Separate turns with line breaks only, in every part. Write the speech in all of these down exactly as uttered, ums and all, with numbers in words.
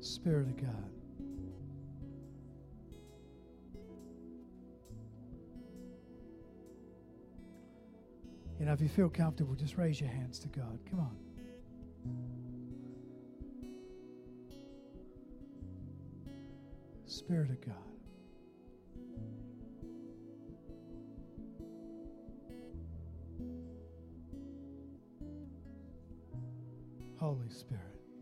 Spirit of God. You know, if you feel comfortable, just raise your hands to God. Come on. Spirit of God. Holy Spirit.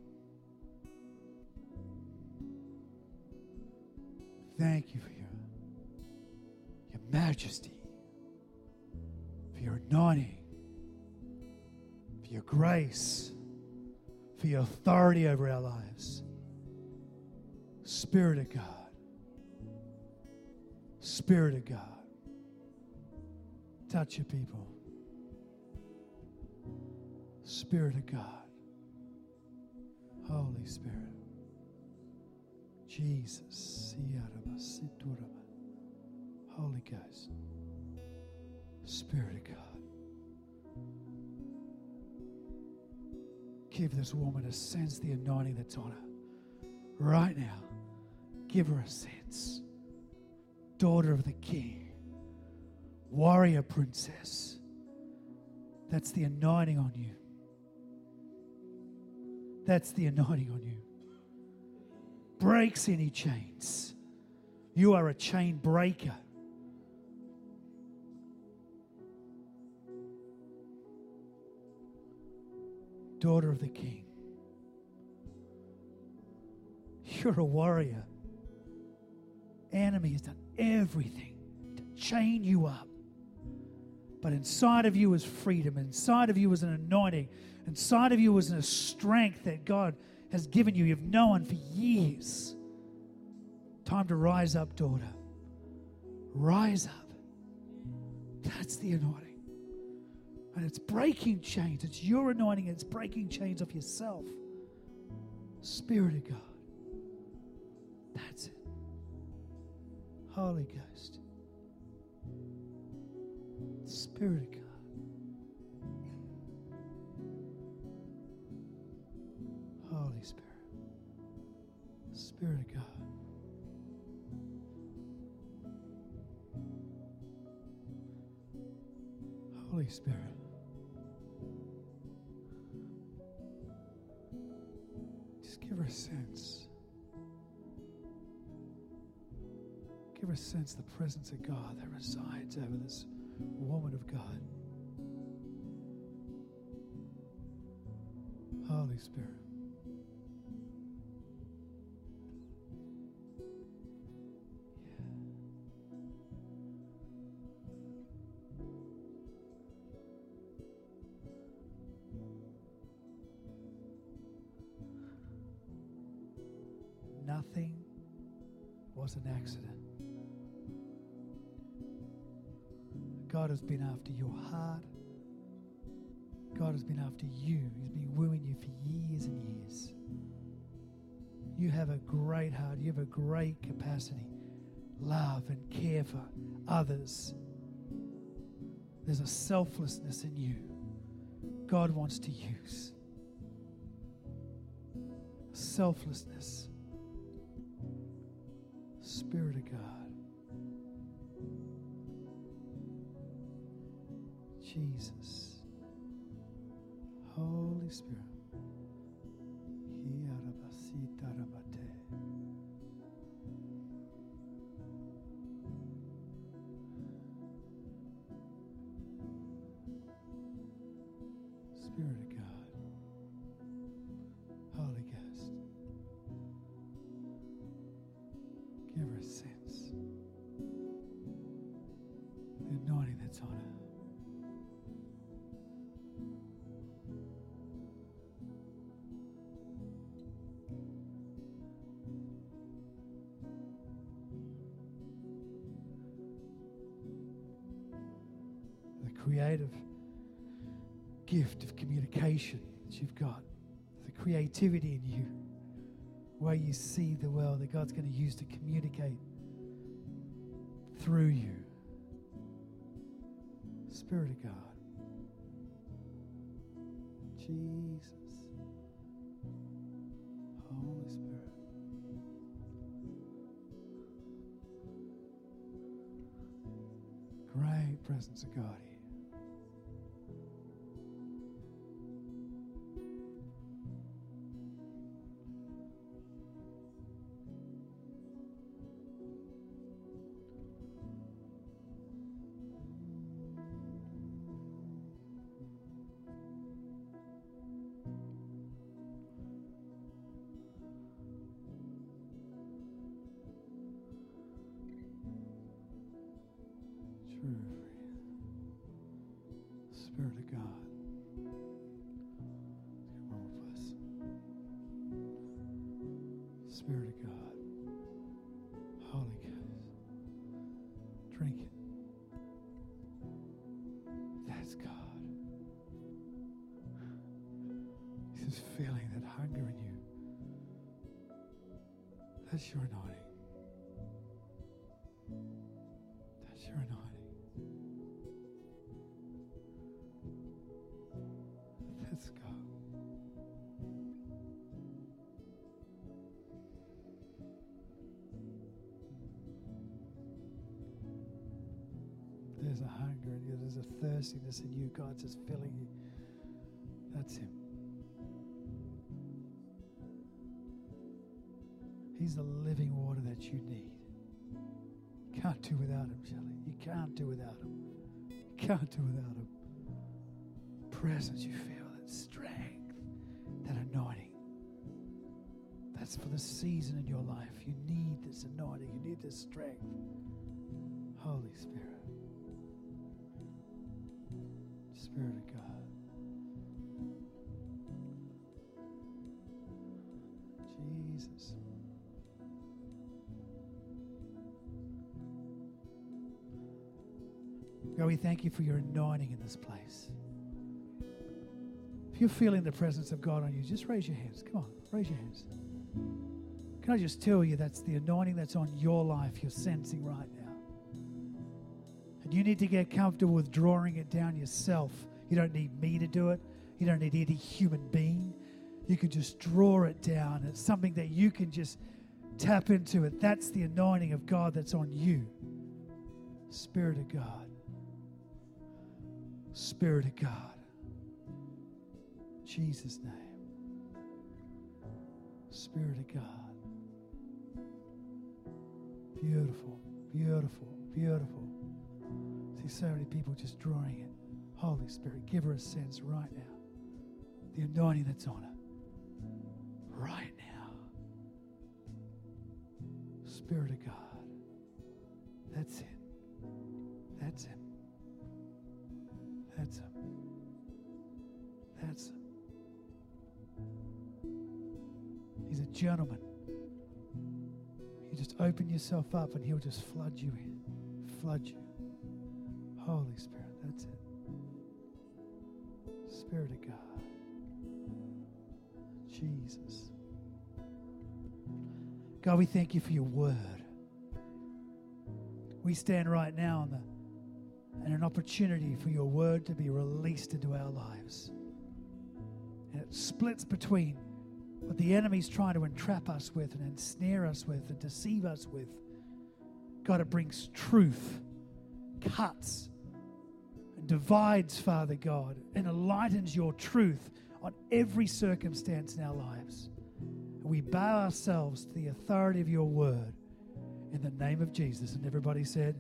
Thank you for your, your majesty, for your anointing, for your grace, for your authority over our lives. Spirit of God. Spirit of God. Touch your people. Spirit of God. Holy Spirit. Jesus. Holy Ghost. Spirit of God. Give this woman a sense of the anointing that's on her. Right now. Give her a sense. Daughter of the King. Warrior princess. That's the anointing on you. That's the anointing on you. Breaks any chains. You are a chain breaker. Daughter of the King. You're a warrior. Enemy has done everything to chain you up. But inside of you is freedom. Inside of you is an anointing. Inside of you is a strength that God has given you. You've known for years. Time to rise up, daughter. Rise up. That's the anointing. And it's breaking chains. It's your anointing. It's breaking chains of yourself. Spirit of God. That's it. Holy Ghost. Spirit of God. Holy Spirit. Spirit of God. Holy Spirit. Just give her a sense. Give her a sense of the presence of God that resides over this woman of God. Holy Spirit. Nothing was an accident. God has been after your heart. God has been after you. He's been wooing you for years and years. You have a great heart. You have a great capacity. Love and care for others. There's a selflessness in you God wants to use. Selflessness. Spirit of God. Jesus. Holy Spirit. Spirit of God. Holy Ghost. Give her a sense. The anointing that's on her. Creative gift of communication that you've got, the creativity in you, the way you see the world that God's going to use to communicate through you. Spirit of God. Jesus. Holy Spirit. presence of God here. Spirit of God. One more place. Spirit of God. Holy Ghost. Drink it. That's God. He's just feeling that hunger in you. That's your anointing. That's your anointing. Let's go. There's a hunger in you. There's a thirstiness in you. God's just filling you. That's Him. He's the living water that you need. You can't do without Him, Shelley. You can't do without Him. You can't do without Him. Presence you feel. Strength, that anointing. That's for the season in your life. You need this anointing. You need this strength. Holy Spirit. Spirit of God. Jesus. God, we thank you for your anointing in this place. If you're feeling the presence of God on you, just raise your hands. Come on, raise your hands. Can I just tell you that's the anointing that's on your life you're sensing right now. And you need to get comfortable with drawing it down yourself. You don't need me to do it. You don't need any human being. You can just draw it down. It's something that you can just tap into it. That's the anointing of God that's on you. Spirit of God. Spirit of God. Jesus' name. Spirit of God. Beautiful, beautiful, beautiful. See so many people just drawing it. Holy Spirit, give her a sense right now. The anointing that's on her. Right now. Spirit of God. That's it. That's Him. That's Him. That's Him. He's a gentleman. You just open yourself up and He'll just flood you in. Flood you. Holy Spirit, that's it. Spirit of God. Jesus. God, we thank you for your word. We stand right now on the and an opportunity for your word to be released into our lives. And it splits between what the enemy's trying to entrap us with and ensnare us with and deceive us with. God, it brings truth, cuts, and divides, Father God, and enlightens your truth on every circumstance in our lives. And we bow ourselves to the authority of your word in the name of Jesus. And everybody said,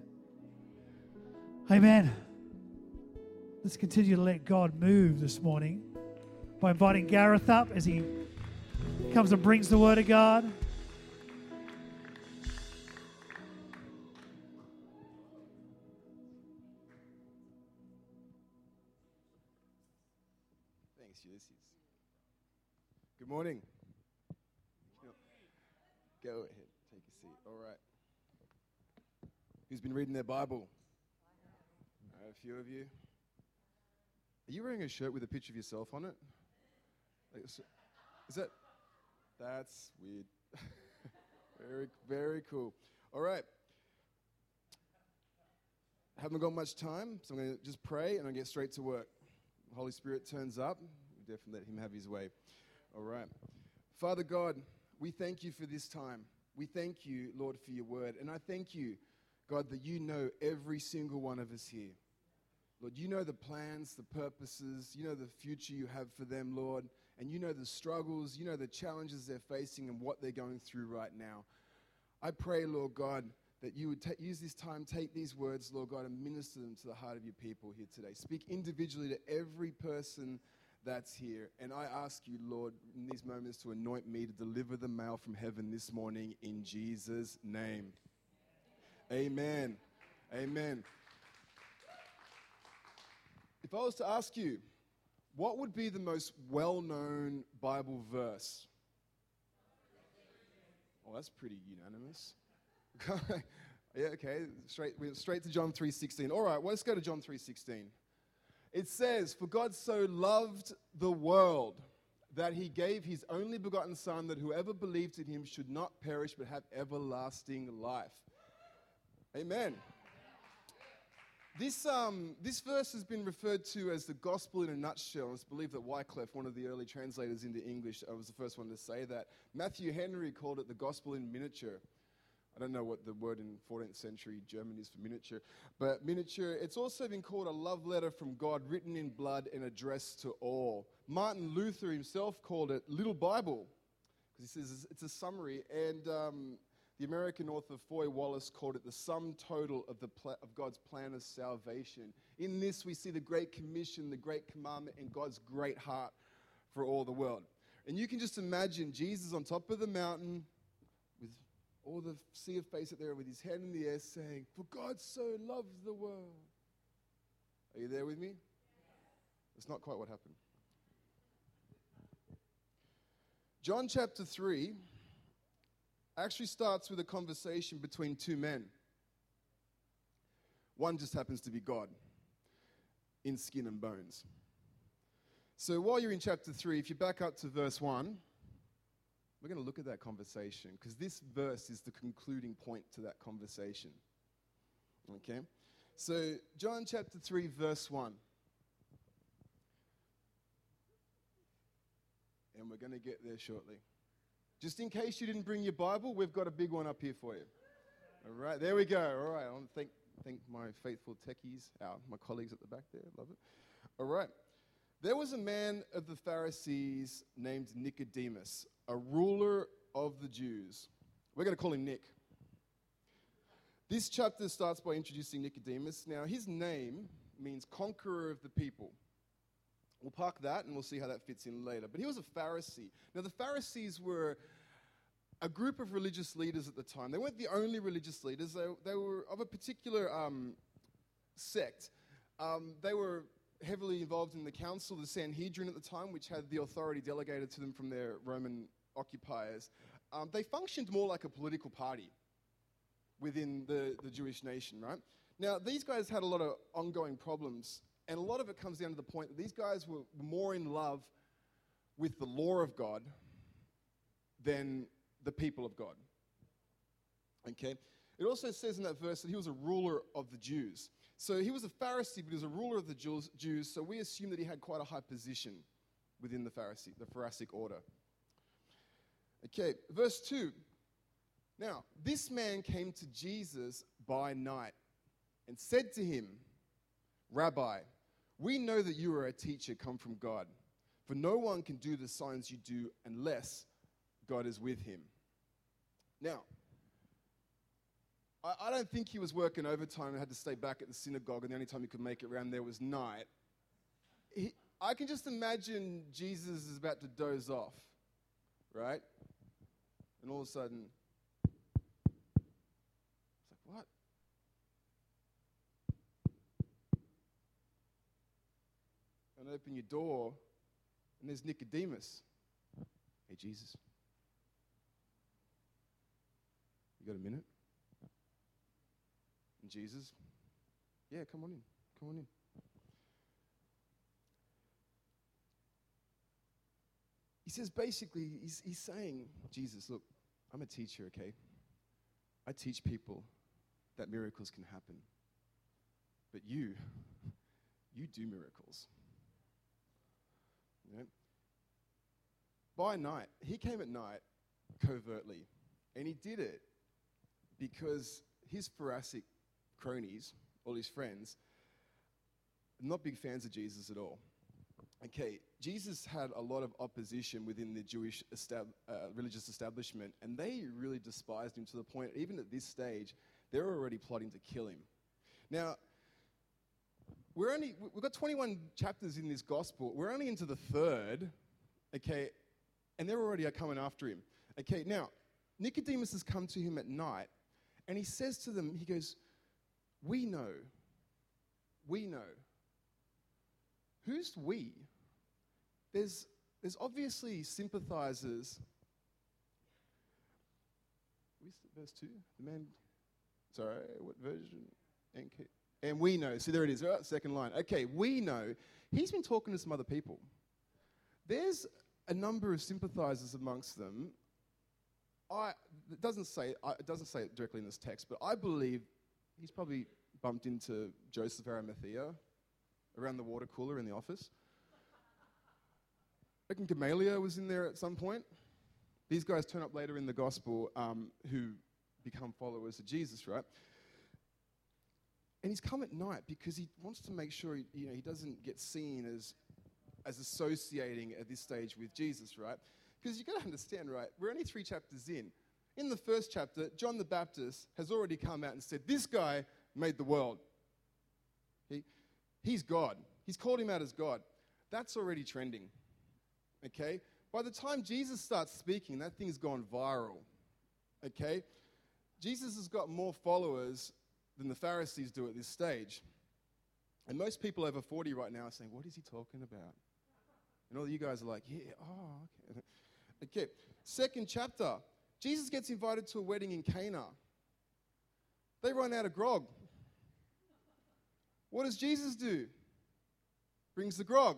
amen. Let's continue to let God move this morning by inviting Gareth up as he comes and brings the word of God.
Thanks, Ulysses. Good morning. Go ahead, take a seat. All right. Who's been reading their Bible? All right, a few of you. Are you wearing a shirt with a picture of yourself on it? Like, is that? That's weird. Very, very cool. All right. Haven't got much time, so I'm going to just pray and I'll get straight to work. The Holy Spirit turns up. We definitely let Him have His way. All right. Father God, we thank you for this time. We thank you, Lord, for your word. And I thank you, God, that you know every single one of us here. Lord, you know the plans, the purposes, you know the future you have for them, Lord, and you know the struggles, you know the challenges they're facing and what they're going through right now. I pray, Lord God, that you would ta- use this time, take these words, Lord God, and minister them to the heart of your people here today. Speak individually to every person that's here. And I ask you, Lord, in these moments to anoint me to deliver the mail from heaven this morning in Jesus' name. Amen. Amen. If I was to ask you, what would be the most well-known Bible verse? Oh, that's pretty unanimous. Yeah, okay, straight, we're straight to John three sixteen. All right, well, let's go to John three sixteen. It says, "For God so loved the world that he gave his only begotten Son, that whoever believes in him should not perish but have everlasting life." Amen. This, um, this verse has been referred to as the gospel in a nutshell. It's believed that Wycliffe, one of the early translators into English, uh, was the first one to say that. Matthew Henry called it the gospel in miniature. I don't know what the word in fourteenth century German is for miniature, but miniature. It's also been called a love letter from God written in blood and addressed to all. Martin Luther himself called it Little Bible, because he says it's a summary, and um, the American author Foy Wallace called it the sum total of, the pl- of God's plan of salvation. In this we see the Great Commission, the Great Commandment, and God's great heart for all the world. And you can just imagine Jesus on top of the mountain with all the sea of face up there with his head in the air saying, "For God so loved the world." Are you there with me? That's not quite what happened. John chapter three actually starts with a conversation between two men. One just happens to be God in skin and bones. So while you're in chapter three, if you back up to verse one, we're going to look at that conversation because this verse is the concluding point to that conversation. Okay? So John chapter three, verse one. And we're going to get there shortly. Just in case you didn't bring your Bible, we've got a big one up here for you. All right, there we go. All right, I want to thank, thank my faithful techies, our, my colleagues at the back there. Love it. All right. There was a man of the Pharisees named Nicodemus, a ruler of the Jews. We're going to call him Nick. This chapter starts by introducing Nicodemus. Now, his name means conqueror of the people. We'll park that and we'll see how that fits in later. But he was a Pharisee. Now, the Pharisees were a group of religious leaders at the time. They weren't the only religious leaders. They, they were of a particular um, sect. Um, they were heavily involved in the council, the Sanhedrin at the time, which had the authority delegated to them from their Roman occupiers. Um, they functioned more like a political party within the, the Jewish nation, right? Now, these guys had a lot of ongoing problems. And a lot of it comes down to the point that these guys were more in love with the law of God than the people of God. Okay? It also says in that verse that he was a ruler of the Jews. So he was a Pharisee, but he was a ruler of the Jews, Jews, so we assume that he had quite a high position within the Pharisee, the Pharisaic order. Okay, verse two. Now, this man came to Jesus by night and said to him, "Rabbi, we know that you are a teacher come from God, for no one can do the signs you do unless God is with him." Now, I, I don't think he was working overtime and had to stay back at the synagogue, and the only time he could make it around there was night. He, I can just imagine Jesus is about to doze off, right? And all of a sudden, it's like, what? And open your door, and there's Nicodemus. "Hey, Jesus, you got a minute?" And Jesus, "Yeah, come on in, come on in." He says basically, he's, he's saying, "Jesus, look, I'm a teacher, okay? I teach people that miracles can happen. But you, you do miracles." You know? By night, he came at night covertly, and he did it because his Pharisaic cronies, all his friends, not big fans of Jesus at all. Okay, Jesus had a lot of opposition within the Jewish estab- uh, religious establishment, and they really despised him to the point, even at this stage, they're already plotting to kill him. Now, we're only, we've got twenty-one chapters in this gospel. We're only into the third, okay, and they're already coming after him. Okay, now, Nicodemus has come to him at night, and he says to them, he goes, we know, we know. Who's we? There's, there's obviously sympathizers. Verse two, the man, sorry, what version? N K. And we know, see there it is, right, second line. Okay, we know. He's been talking to some other people. There's a number of sympathizers amongst them. I, it doesn't say, I, it doesn't say it directly in this text, but I believe he's probably bumped into Joseph Arimathea around the water cooler in the office. I reckon Gamaliel was in there at some point. These guys turn up later in the gospel um, who become followers of Jesus, right? And he's come at night because he wants to make sure he, you know, he doesn't get seen as, as associating at this stage with Jesus, right? Because you've got to understand, right, we're only three chapters in. In the first chapter, John the Baptist has already come out and said, this guy made the world. He, he's God. He's called him out as God. That's already trending, okay? By the time Jesus starts speaking, that thing's gone viral, okay? Jesus has got more followers than the Pharisees do at this stage. And most people over forty right now are saying, what is he talking about? And all you guys are like, yeah, oh, okay. Okay, second chapter. Jesus gets invited to a wedding in Cana. They run out of grog. What does Jesus do? Brings the grog.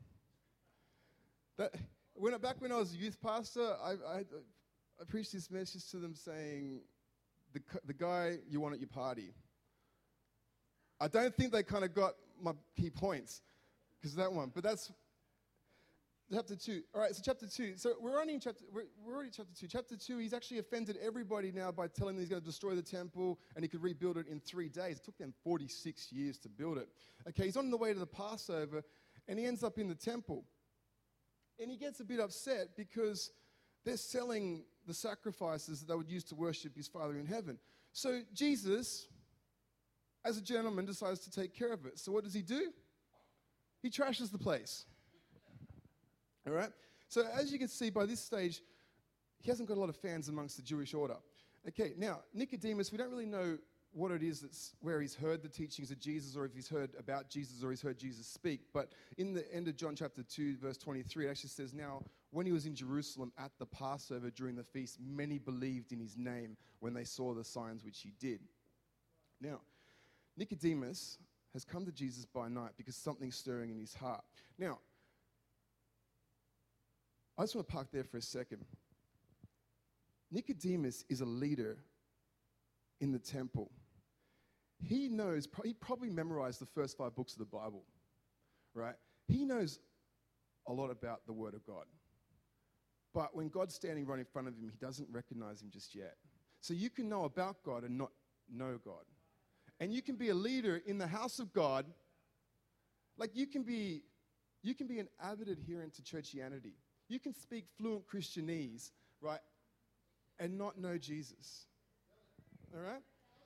That, when back when I was a youth pastor, I, I, I preached this message to them saying, the, the guy you want at your party. I don't think they kind of got my key points because of that one, but that's chapter two. All right, so chapter two. So we're only in chapter, we're, we're already in chapter two. Chapter two, he's actually offended everybody now by telling them he's going to destroy the temple and he could rebuild it in three days. It took them forty-six years to build it. Okay, he's on the way to the Passover and he ends up in the temple. And he gets a bit upset because they're selling the sacrifices that they would use to worship his Father in heaven. So Jesus, as a gentleman, decides to take care of it. So what does he do? He trashes the place. All right? So as you can see, by this stage, he hasn't got a lot of fans amongst the Jewish order. Okay, now, Nicodemus, we don't really know what it is that's where he's heard the teachings of Jesus or if he's heard about Jesus or he's heard Jesus speak. But in the end of John chapter two, verse twenty-three, it actually says, now, when he was in Jerusalem at the Passover during the feast, many believed in his name when they saw the signs which he did. Now, Nicodemus has come to Jesus by night because something's stirring in his heart. Now, I just want to park there for a second. Nicodemus is a leader in the temple. He knows, he probably memorized the first five books of the Bible, right? He knows a lot about the Word of God. But when God's standing right in front of him, he doesn't recognize him just yet. So you can know about God and not know God. And you can be a leader in the house of God. Like you can be, you can be an avid adherent to churchianity. You can speak fluent Christianese, right, and not know Jesus. All right?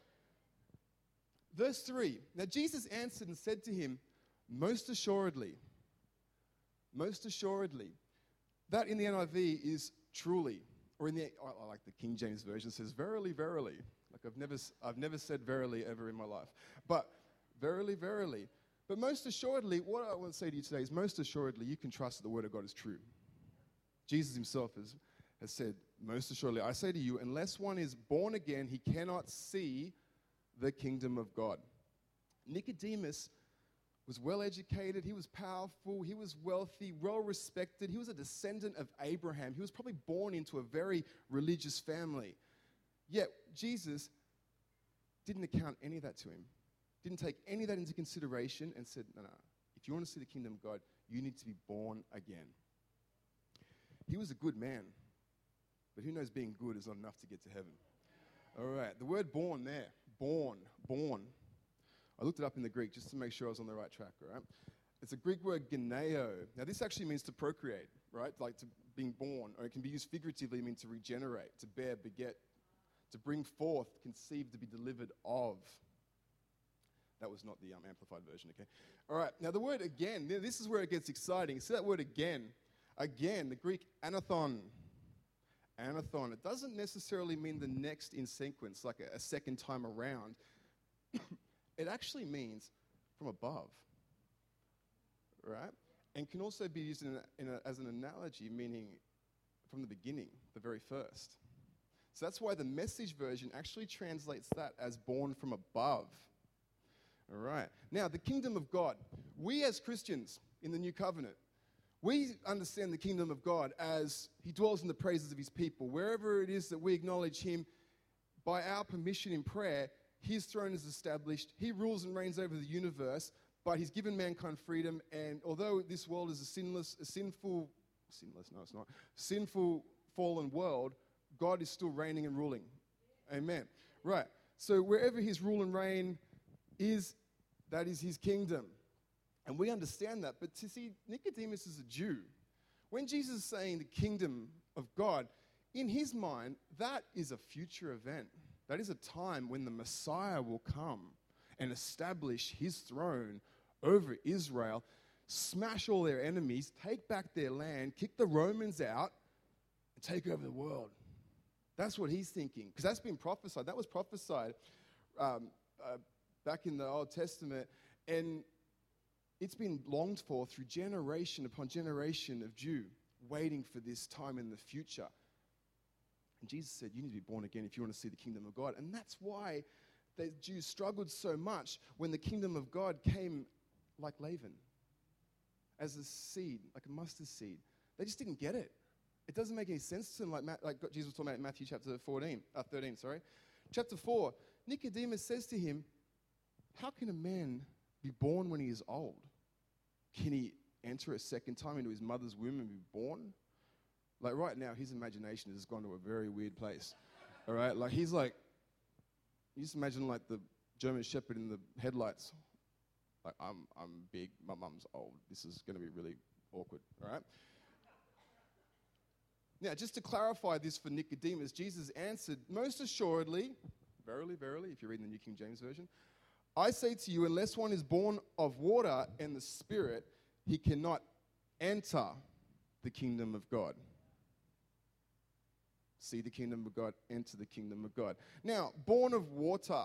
Verse three. Now Jesus answered and said to him, most assuredly, most assuredly. That in the N I V is truly, or in the, I like the King James Version, says verily, verily. Like I've never, I've never said verily ever in my life. But verily, verily. But most assuredly, what I want to say to you today is most assuredly you can trust that the Word of God is true. Jesus himself has, has said, most assuredly, I say to you, unless one is born again, he cannot see the kingdom of God. Nicodemus was well-educated, he was powerful, he was wealthy, well-respected, he was a descendant of Abraham. He was probably born into a very religious family. Yet Jesus didn't account any of that to him, didn't take any of that into consideration and said, no, no, if you want to see the kingdom of God, you need to be born again. He was a good man, but who knows being good is not enough to get to heaven. All right, the word born there, born, born. I looked it up in the Greek just to make sure I was on the right track, all right? It's a Greek word, geneo. Now, this actually means to procreate, right? Like to being born, or it can be used figuratively, mean to regenerate, to bear, beget, to bring forth, conceive, to be delivered of. That was not the um, amplified version, okay? All right, now the word again, this is where it gets exciting. See that word again? Again, the Greek anathon. Anathon. It doesn't necessarily mean the next in sequence, like a, a second time around. It actually means from above, right? And can also be used in a, in a, as an analogy, meaning from the beginning, the very first. So that's why the Message version actually translates that as born from above. All right. Now, the kingdom of God. We as Christians in the New Covenant, we understand the kingdom of God as he dwells in the praises of his people. Wherever it is that we acknowledge him, by our permission in prayer, his throne is established. He rules and reigns over the universe, but he's given mankind freedom. And although this world is a sinless, a sinful, sinless, no, it's not, sinful, fallen world, God is still reigning and ruling. Amen. Right. So wherever his rule and reign is, that is his kingdom. And we understand that. But to see, Nicodemus is a Jew. When Jesus is saying the kingdom of God, in his mind, that is a future event. That is a time when the Messiah will come and establish his throne over Israel, smash all their enemies, take back their land, kick the Romans out, and take over the world. That's what he's thinking. Because that's been prophesied. That was prophesied um, uh, back in the Old Testament. And it's been longed for through generation upon generation of Jew, waiting for this time in the future. And Jesus said, you need to be born again if you want to see the kingdom of God. And that's why the Jews struggled so much when the kingdom of God came like leaven, as a seed, like a mustard seed. They just didn't get it. It doesn't make any sense to them, like, like Jesus was talking about in Matthew chapter fourteen, uh, thirteen, sorry. Chapter four, Nicodemus says to him, how can a man be born when he is old? Can he enter a second time into his mother's womb and be born? Like right now, his imagination has gone to a very weird place. All right? Like he's like, you just imagine like the German Shepherd in the headlights. Like, I'm I'm big, my mum's old. This is going to be really awkward. All right? Now, just to clarify this for Nicodemus, Jesus answered, most assuredly, verily, verily, if you're reading the New King James Version, I say to you, unless one is born of water and the Spirit, he cannot enter the kingdom of God. See the kingdom of God, enter the kingdom of God. Now, born of water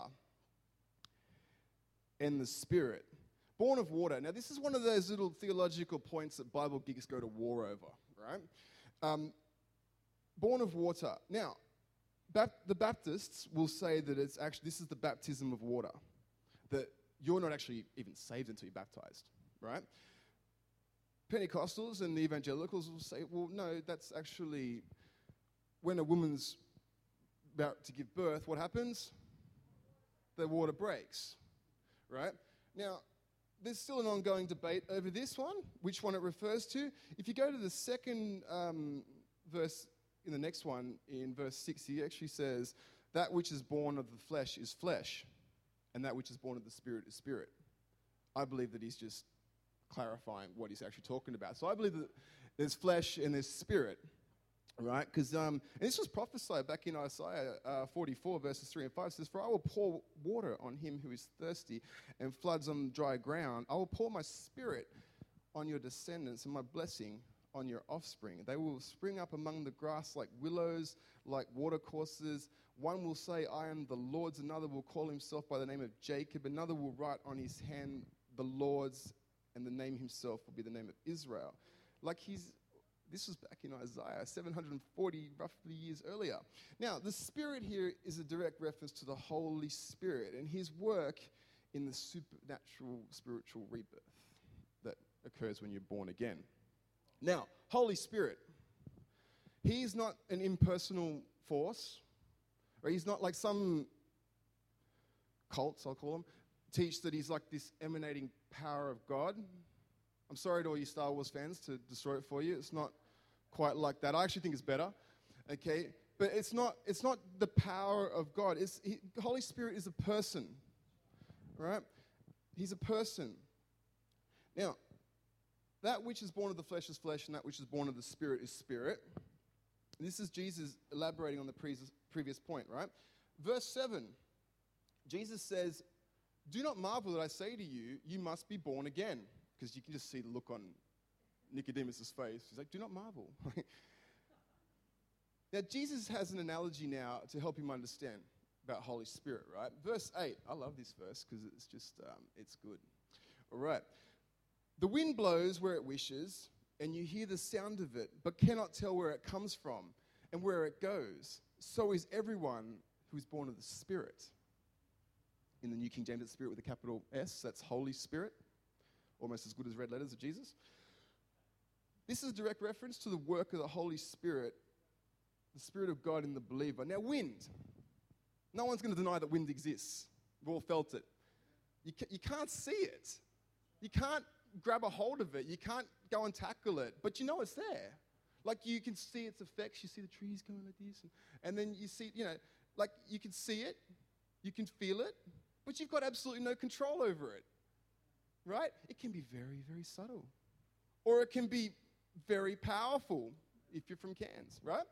and the Spirit. Born of water. Now, this is one of those little theological points that Bible geeks go to war over, right? Um, born of water. Now, Bap- the Baptists will say that it's actually, this is the baptism of water. That you're not actually even saved until you're baptized, right? Pentecostals and the evangelicals will say, well, no, that's actually when a woman's about to give birth, what happens? The water breaks, right? Now, there's still an ongoing debate over this one, which one it refers to. If you go to the second um, verse in the next one, in verse six, he actually says, that which is born of the flesh is flesh, and that which is born of the Spirit is spirit. I believe that he's just clarifying what he's actually talking about. So I believe that there's flesh and there's spirit, right? Because um, and this was prophesied back in Isaiah uh, forty-four, verses three and five. It says, for I will pour water on him who is thirsty and floods on dry ground. I will pour my spirit on your descendants and my blessing on your offspring. They will spring up among the grass like willows, like watercourses. One will say, I am the Lord's. Another will call himself by the name of Jacob. Another will write on his hand the Lord's, and the name himself will be the name of Israel. Like he's, this was back in Isaiah, seven hundred forty roughly years earlier. Now, the Spirit here is a direct reference to the Holy Spirit and his work in the supernatural spiritual rebirth that occurs when you're born again. Now, Holy Spirit, he is not an impersonal force, or he's not like some cults, I'll call them, teach that he's like this emanating power of God. I'm sorry to all you Star Wars fans to destroy it for you. It's not quite like that. I actually think it's better, okay? But it's not it's not the power of God. It's he, the Holy Spirit is a person, right? He's a person. Now, that which is born of the flesh is flesh, and that which is born of the spirit is spirit. This is Jesus elaborating on the pre- previous point, right? Verse seven, Jesus says, do not marvel that I say to you, you must be born again. Because you can just see the look on Nicodemus' face. He's like, do not marvel. Now, Jesus has an analogy now to help him understand about Holy Spirit, right? Verse eight, I love this verse because it's just, um, it's good. All right. The wind blows where it wishes, and you hear the sound of it, but cannot tell where it comes from and where it goes. So is everyone who is born of the Spirit. In the New King James, it's Spirit with a capital S. That's Holy Spirit, almost as good as red letters of Jesus. This is a direct reference to the work of the Holy Spirit, the Spirit of God in the believer. Now, wind. No one's going to deny that wind exists. We've all felt it. You, ca- you can't see it. You can't grab a hold of it. You can't go and tackle it. But you know it's there. Like, you can see its effects. You see the trees going like this. And, and then you see, you know, like, you can see it. You can feel it. But you've got absolutely no control over it. Right? It can be very, very subtle. Or it can be very powerful if you're from Cairns, right?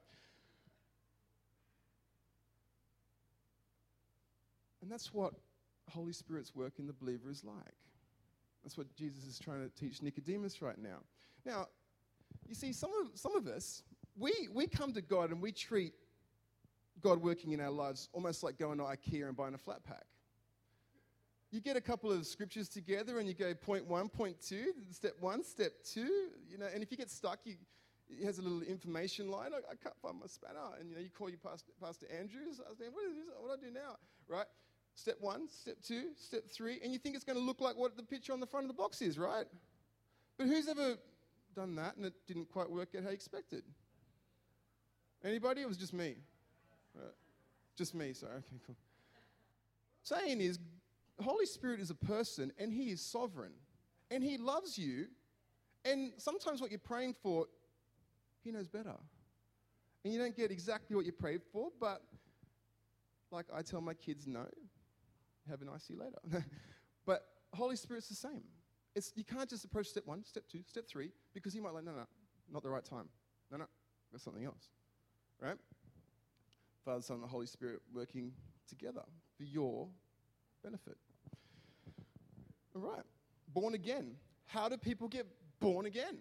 And that's what Holy Spirit's work in the believer is like. That's what Jesus is trying to teach Nicodemus right now. Now, you see, some of some of us, we, we come to God and we treat God working in our lives almost like going to IKEA and buying a flat pack. You get a couple of scriptures together and you go point one, point two, step one, step two, you know, and if you get stuck, you, it has a little information line. I, I can't find my spanner. And, you know, you call your pastor, Pastor Andrews. I was saying, what is this? What do I do now? Right? Step one, step two, step three. And you think it's going to look like what the picture on the front of the box is, right? But who's ever done that and it didn't quite work out how you expected? Anybody? It was just me. Right. Just me, sorry. Okay, cool. Saying is, Holy Spirit is a person and he is sovereign. And he loves you. And sometimes what you're praying for, he knows better. And you don't get exactly what you prayed for, but like I tell my kids, no, have a nice see you later. But Holy Spirit's the same. It's, you can't just approach step one, step two, step three, because he might like, no, no, not the right time. No, no, that's something else, right? Father, Son, and the Holy Spirit working together for your benefit. All right, born again. How do people get born again?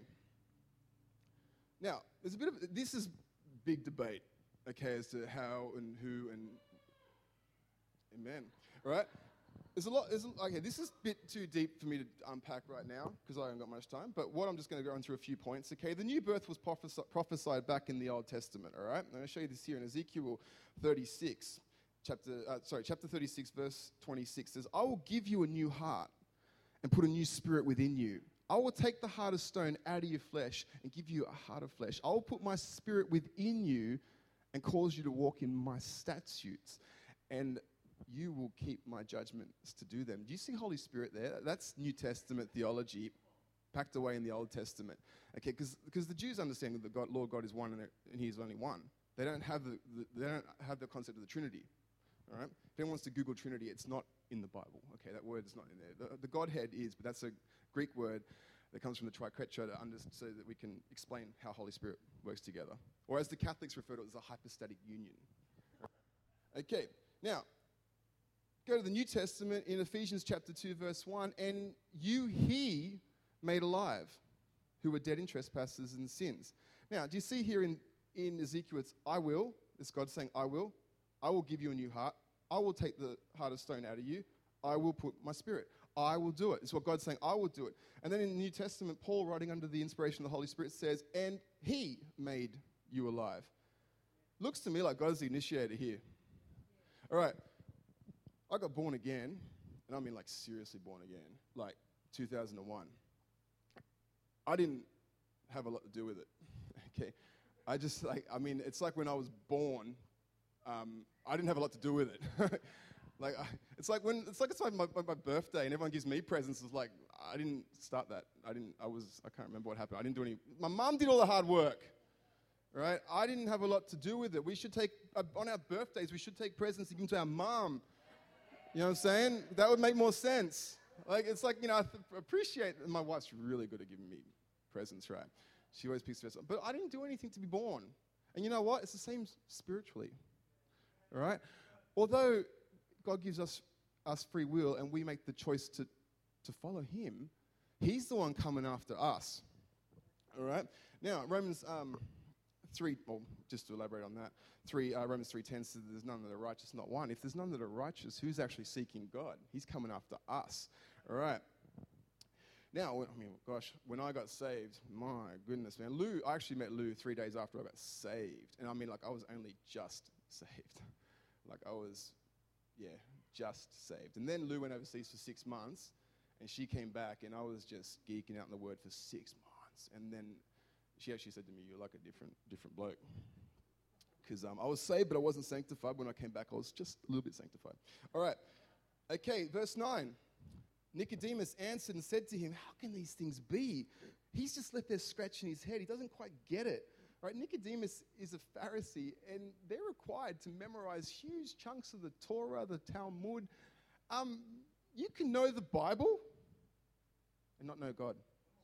Now, there's a bit of, this is big debate, okay, as to how and who and, amen, all right? There's a lot, there's a, okay, this is a bit too deep for me to unpack right now, because I haven't got much time, but what I'm just going to go on through a few points, okay? The new birth was prophesi- prophesied back in the Old Testament, all right? I'm going to show you this here in Ezekiel thirty-six, chapter, uh, sorry, chapter thirty-six, verse twenty-six says, I will give you a new heart and put a new spirit within you. I will take the heart of stone out of your flesh and give you a heart of flesh. I will put my spirit within you and cause you to walk in my statutes, and you will keep my judgments to do them. Do you see Holy Spirit there? That's New Testament theology packed away in the Old Testament. Okay, because the Jews understand that the God, Lord God is one and, and he is only one. They don't have the, the they don't have the concept of the Trinity. All right? If anyone wants to Google Trinity, it's not in the Bible. Okay, that word is not in there. The, the Godhead is, but that's a Greek word that comes from the triquetra to under, so that we can explain how Holy Spirit works together. Or as the Catholics refer to it as a hypostatic union. Okay, now, go to the New Testament in Ephesians chapter two, verse one, and you he made alive, who were dead in trespasses and sins. Now, do you see here in, in Ezekiel, it's I will, it's God saying I will, I will give you a new heart, I will take the heart of stone out of you, I will put my spirit. I will do it. It's what God's saying, I will do it. And then in the New Testament, Paul, writing under the inspiration of the Holy Spirit, says, and he made you alive. Looks to me like God is the initiator here. All right. I got born again, and I mean like seriously born again, like two thousand one. I didn't have a lot to do with it, okay? I just like, I mean, it's like when I was born, um, I didn't have a lot to do with it. Like, I, it's like when, it's like it's like my, my, my birthday and everyone gives me presents. It's like, I didn't start that. I didn't, I was, I can't remember what happened. I didn't do any, my mum did all the hard work, right? I didn't have a lot to do with it. We should take, uh, on our birthdays, we should take presents to give them to our mum. You know what I'm saying? That would make more sense. Like, it's like, you know, I th- appreciate, my wife's really good at giving me presents, right? She always picks presents. But I didn't do anything to be born. And you know what? It's the same spiritually, all right? Although God gives us, us free will and we make the choice to, to follow him, he's the one coming after us, all right? Now, Romans um, three, well, just to elaborate on that, three, uh, Romans three ten says there's none that are righteous, not one. If there's none that are righteous, who's actually seeking God? He's coming after us, all right? Now, when, I mean, gosh, when I got saved, my goodness, man. Lou, I actually met Lou three days after I got saved. And I mean, like, I was only just saved. Like, I was, yeah, just saved. And then Lou went overseas for six months, and she came back, and I was just geeking out in the Word for six months. And then she actually said to me, you're like a different different bloke. Because um, I was saved, but I wasn't sanctified. When I came back, I was just a little bit sanctified. All right. Okay, verse nine. Nicodemus answered and said to him, how can these things be? He's just left there scratching his head. He doesn't quite get it. Right? Nicodemus is a Pharisee, and they're required to memorize huge chunks of the Torah, the Talmud. Um, you can know the Bible and not know God.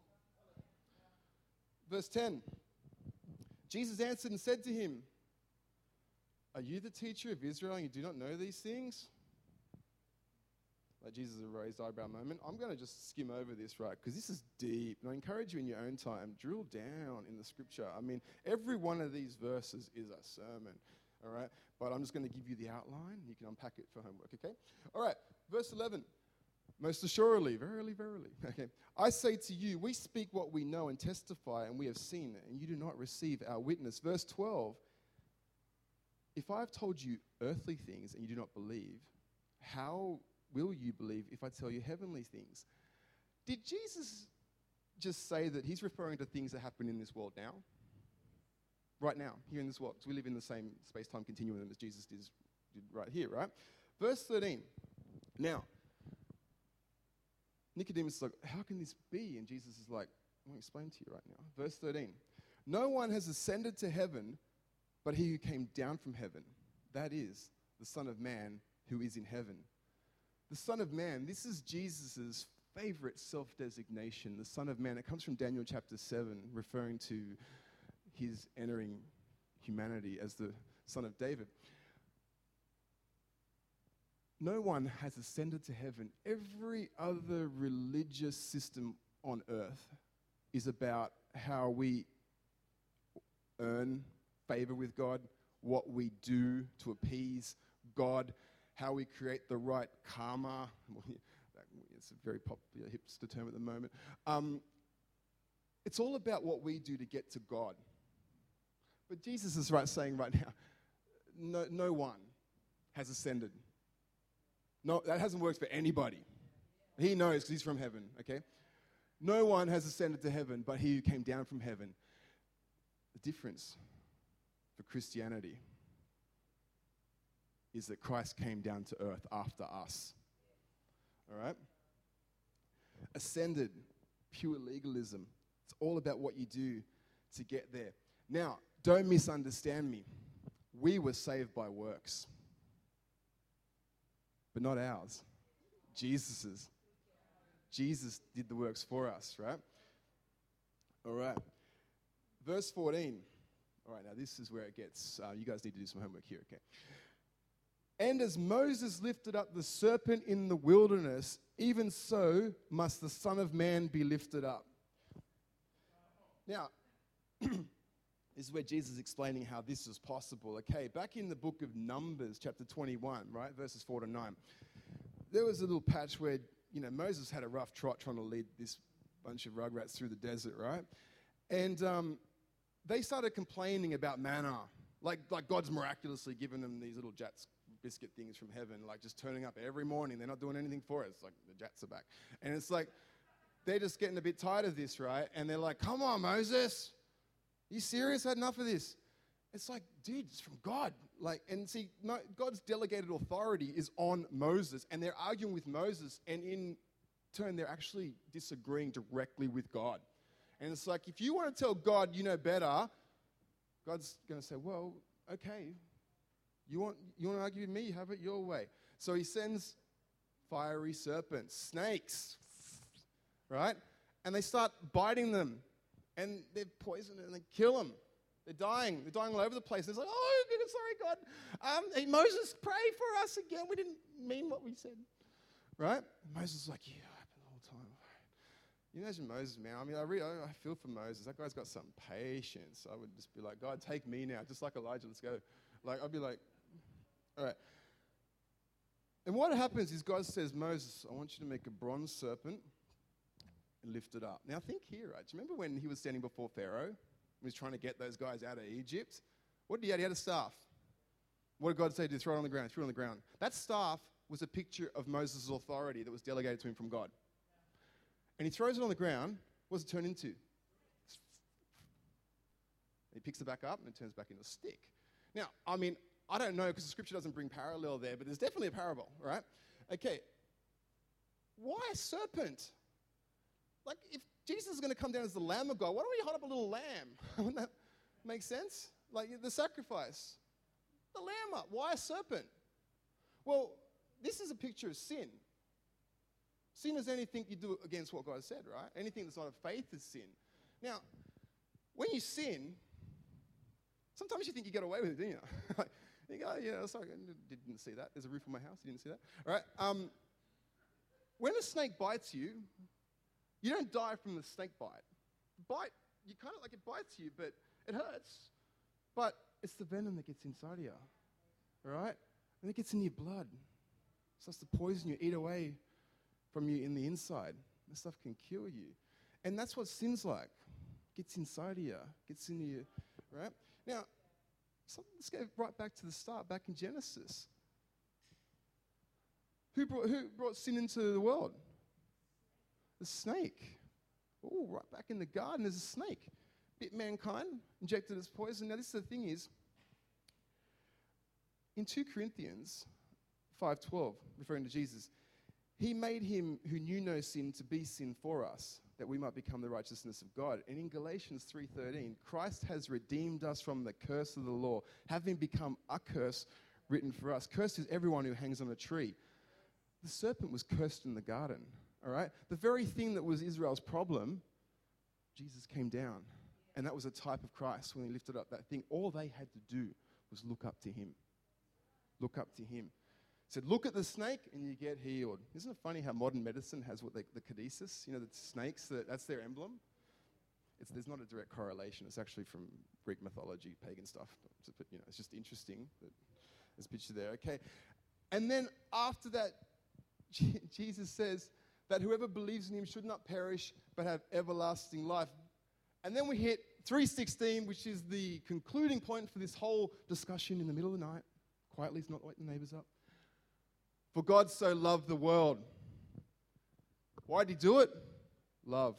Verse ten. Jesus answered and said to him, are you the teacher of Israel and you do not know these things? Like Jesus, a raised eyebrow moment. I'm going to just skim over this, right? Because this is deep. And I encourage you in your own time, drill down in the scripture. I mean, every one of these verses is a sermon, all right? But I'm just going to give you the outline. You can unpack it for homework, okay? All right, verse eleven. Most assuredly, verily, verily. Okay. I say to you, we speak what we know and testify, and we have seen it, and you do not receive our witness. Verse twelve. If I have told you earthly things and you do not believe, how will you believe if I tell you heavenly things? Did Jesus just say that he's referring to things that happen in this world now? Right now, here in this world. Because we live in the same space-time continuum as Jesus did, did right here, right? Verse thirteen. Now, Nicodemus is like, how can this be? And Jesus is like, I'm going to explain to you right now. Verse thirteen. No one has ascended to heaven but he who came down from heaven. That is the Son of Man who is in heaven. The Son of Man, this is Jesus' favorite self-designation, the Son of Man. It comes from Daniel chapter seven, referring to his entering humanity as the Son of David. No one has ascended to heaven. Every other religious system on earth is about how we earn favor with God, what we do to appease God, how we create the right karma. It's a very popular hipster term at the moment. Um, it's all about what we do to get to God. But Jesus is right saying right now, no, no one has ascended. No, that hasn't worked for anybody. He knows because he's from heaven, okay? No one has ascended to heaven but he who came down from heaven. The difference for Christianity is that Christ came down to earth after us. All right? Ascended, pure legalism. It's all about what you do to get there. Now, don't misunderstand me. We were saved by works, but not ours. Jesus's. Jesus did the works for us, right? All right. Verse fourteen. All right, now this is where it gets, uh, you guys need to do some homework here, okay? And as Moses lifted up the serpent in the wilderness, even so must the Son of Man be lifted up. Now, this is where Jesus is explaining how this is possible. Okay, back in the book of Numbers, chapter twenty-one, right, verses four to nine, there was a little patch where, you know, Moses had a rough trot trying to lead this bunch of rugrats through the desert, right? And um, they started complaining about manna, like like God's miraculously given them these little Jats biscuit things from heaven, like just turning up every morning. They're not doing anything for us. Like the Jats are back. And it's like, they're just getting a bit tired of this, right? And they're like, come on, Moses. Are you serious? I had enough of this. It's like, dude, it's from God. Like, and see, no, God's delegated authority is on Moses, and they're arguing with Moses, and in turn, they're actually disagreeing directly with God. And it's like, if you want to tell God you know better, God's going to say, well, okay, you want you want to argue with me? Have it your way. So he sends fiery serpents, snakes, right? And they start biting them, and they're poisoned, and they kill them. They're dying. They're dying all over the place. It's like, oh, goodness, sorry, God. Um, hey, Moses, pray for us again. We didn't mean what we said, right? And Moses is like, yeah, it happened the whole time. You imagine Moses, man. I mean, I really, I feel for Moses. That guy's got some patience. I would just be like, God, take me now, just like Elijah. Let's go. Like, I'd be like, all right. And what happens is God says, Moses, I want you to make a bronze serpent and lift it up. Now, think here, right? Do you remember when he was standing before Pharaoh? He was trying to get those guys out of Egypt. What did he have? He had a staff. What did God say? To throw it on the ground. Throw it on the ground. That staff was a picture of Moses' authority that was delegated to him from God. And he throws it on the ground. What does it turn into? He picks it back up and it turns back into a stick. Now, I mean, I don't know because the scripture doesn't bring parallel there, but there's definitely a parable, right? Okay. Why a serpent? Like, if Jesus is going to come down as the Lamb of God, why don't we hold up a little lamb? Wouldn't that make sense? Like the sacrifice. The lamb up. Why a serpent? Well, this is a picture of sin. Sin is anything you do against what God said, right? Anything that's not of faith is sin. Now, when you sin, sometimes you think you get away with it, don't you? You go, yeah, sorry, I didn't see that. There's a roof on my house. You didn't see that? All right. Um, when a snake bites you, you don't die from the snake bite. Bite, you kind of like it bites you, but it hurts. But it's the venom that gets inside of you, all right? And it gets in your blood. It starts to poison you, eat away from you in the inside. This stuff can kill you. And that's what sin's like. Gets inside of you, gets into you, right? Now, so let's go right back to the start, back in Genesis. Who brought, who brought sin into the world? The snake. Oh, right back in the garden, there's a snake. Bit mankind, injected as poison. Now, this is the thing is, in Second Corinthians five twelve, referring to Jesus, he made him who knew no sin to be sin for us, that we might become the righteousness of God. And in Galatians three thirteen, Christ has redeemed us from the curse of the law, having become a curse written for us. Cursed is everyone who hangs on a tree. The serpent was cursed in the garden, all right? The very thing that was Israel's problem, Jesus came down. And that was a type of Christ when he lifted up that thing. All they had to do was look up to him. Look up to him. He said, look at the snake and you get healed. Isn't it funny how modern medicine has what they, the caduceus, you know, the snakes, the, that's their emblem? It's, there's not a direct correlation. It's actually from Greek mythology, pagan stuff. But, you know, it's just interesting that there's a picture there. Okay. And then after that, G- Jesus says that whoever believes in him should not perish but have everlasting life. And then we hit three sixteen, which is the concluding point for this whole discussion in the middle of the night. Quietly, it's not wake the neighbors up. For God so loved the world. Why did he do it? Loved.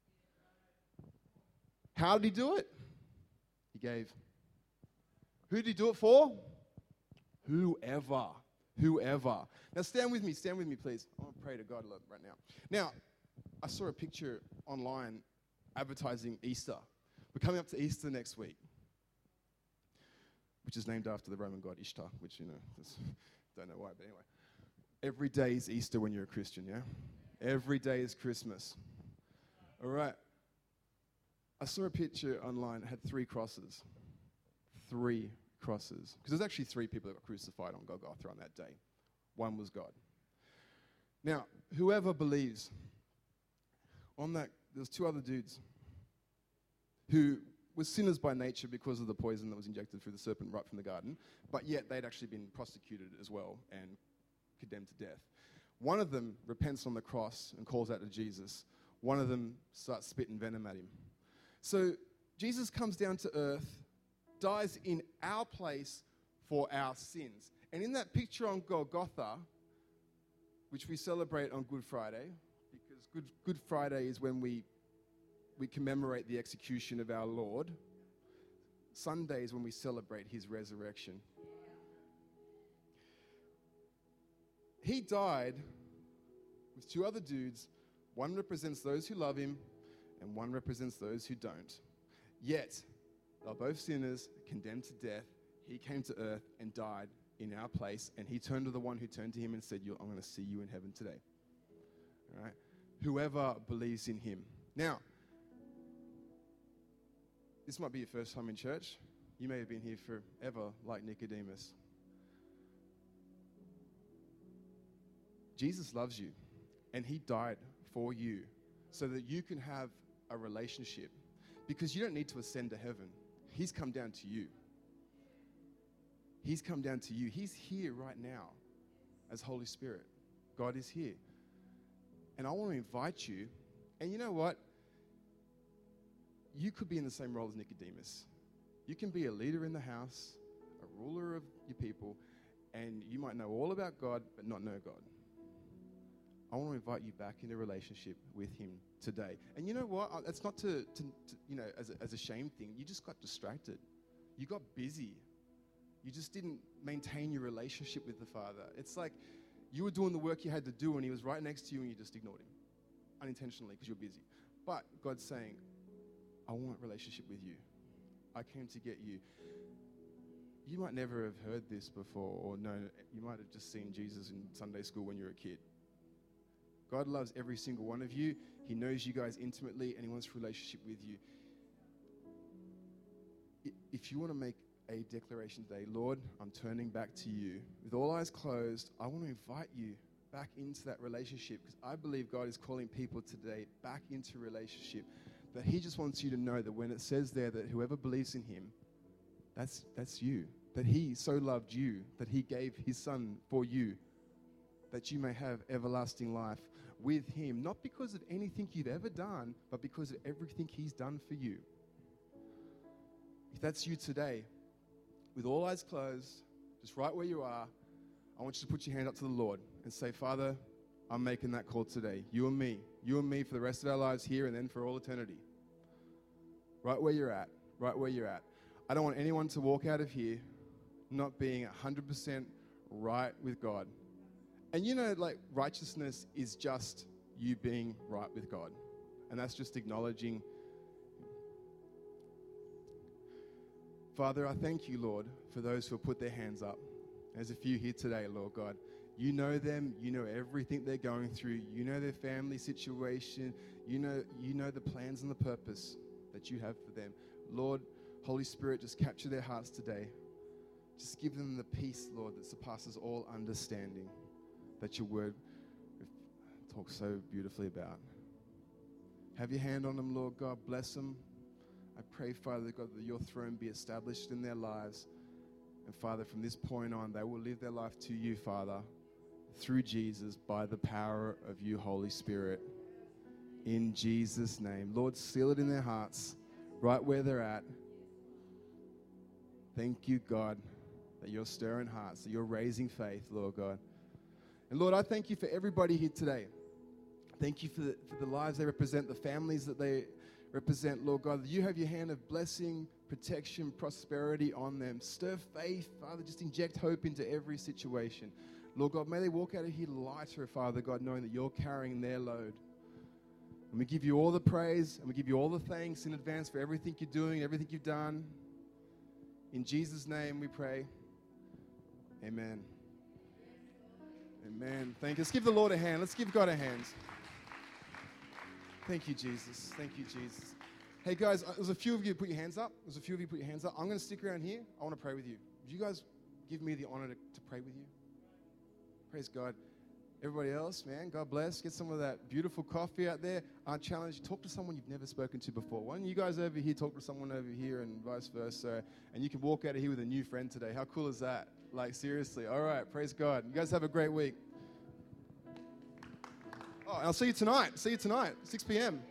How did he do it? He gave. Who did he do it for? Whoever. Whoever. Now stand with me, stand with me, please. I want to pray to God right now. Now, I saw a picture online advertising Easter. We're coming up to Easter next week, which is named after the Roman god Ishtar, which, you know, don't know why, but anyway. Every day is Easter when you're a Christian, yeah? Every day is Christmas. All right. I saw a picture online. It had three crosses. Three crosses. Because there's actually three people that got crucified on Golgotha on that day. One was God. Now, whoever believes, on that, there's two other dudes who were sinners by nature because of the poison that was injected through the serpent right from the garden, but yet they'd actually been prosecuted as well and condemned to death. One of them repents on the cross and calls out to Jesus. One of them starts spitting venom at him. So Jesus comes down to earth, dies in our place for our sins. And in that picture on Golgotha, which we celebrate on Good Friday, because Good, Good Friday is when we, we commemorate the execution of our Lord. Sunday is when we celebrate his resurrection. He died with two other dudes. One represents those who love him, and one represents those who don't. Yet, they're both sinners, condemned to death. He came to earth and died in our place, and he turned to the one who turned to him and said, I'm going to see you in heaven today. All right? Whoever believes in him. Now, this might be your first time in church. You may have been here forever, like Nicodemus. Jesus loves you, and he died for you so that you can have a relationship, because you don't need to ascend to heaven. He's come down to you. He's come down to you. He's here right now as Holy Spirit. God is here. And I want to invite you, and you know what? You could be in the same role as Nicodemus. You can be a leader in the house, a ruler of your people, and you might know all about God, but not know God. I want to invite you back into a relationship with him today. And you know what? It's not to, to, to you know, as a, as a shame thing. You just got distracted. You got busy. You just didn't maintain your relationship with the Father. It's like you were doing the work you had to do, and he was right next to you, and you just ignored him unintentionally because you're busy. But God's saying, I want a relationship with you. I came to get you. You might never have heard this before, or no, you might have just seen Jesus in Sunday school when you were a kid. God loves every single one of you. He knows you guys intimately, and he wants a relationship with you. If you want to make a declaration today, Lord, I'm turning back to you. With all eyes closed, I want to invite you back into that relationship, because I believe God is calling people today back into relationship. That he just wants you to know that when it says there that whoever believes in him, that's that's you. That he so loved you that he gave his son for you, that you may have everlasting life with him, not because of anything you've ever done, but because of everything he's done for you. If that's you today, with all eyes closed, just right where you are, I want you to put your hand up to the Lord and say, Father, I'm making that call today. You and me. You and me for the rest of our lives here and then for all eternity. Right where you're at. Right where you're at. I don't want anyone to walk out of here not being one hundred percent right with God. And you know, like, righteousness is just you being right with God. And that's just acknowledging. Father, I thank you, Lord, for those who have put their hands up. There's a few here today, Lord God. You know them. You know everything they're going through. You know their family situation. You know, you know the plans and the purpose that you have for them. Lord, Holy Spirit, just capture their hearts today. Just give them the peace, Lord, that surpasses all understanding, that your word talks so beautifully about. Have your hand on them, Lord God. Bless them. I pray, Father God, that your throne be established in their lives. And Father, from this point on, they will live their life to you, Father, through Jesus, by the power of you, Holy Spirit. In Jesus' name. Lord, seal it in their hearts, right where they're at. Thank you, God, that you're stirring hearts, that you're raising faith, Lord God. And Lord, I thank you for everybody here today. Thank you for the, for the lives they represent, the families that they represent, Lord God. You have your hand of blessing, protection, prosperity on them. Stir faith, Father. Just inject hope into every situation. Lord God, may they walk out of here lighter, Father God, knowing that you're carrying their load. And we give you all the praise, and we give you all the thanks in advance for everything you're doing, everything you've done. In Jesus' name we pray. Amen. Amen. Thank you. Let's give the Lord a hand. Let's give God a hand. Thank you, Jesus. Thank you, Jesus. Hey, guys, there's a few of you put your hands up. There's a few of you put your hands up. I'm going to stick around here. I want to pray with you. Would you guys give me the honor to, to pray with you? Praise God. Everybody else, man, God bless. Get some of that beautiful coffee out there. I challenge you, talk to someone you've never spoken to before. Why don't you guys over here talk to someone over here and vice versa, and you can walk out of here with a new friend today. How cool is that? Like, seriously. All right, praise God. You guys have a great week. Oh, and I'll see you tonight. See you tonight, six p.m.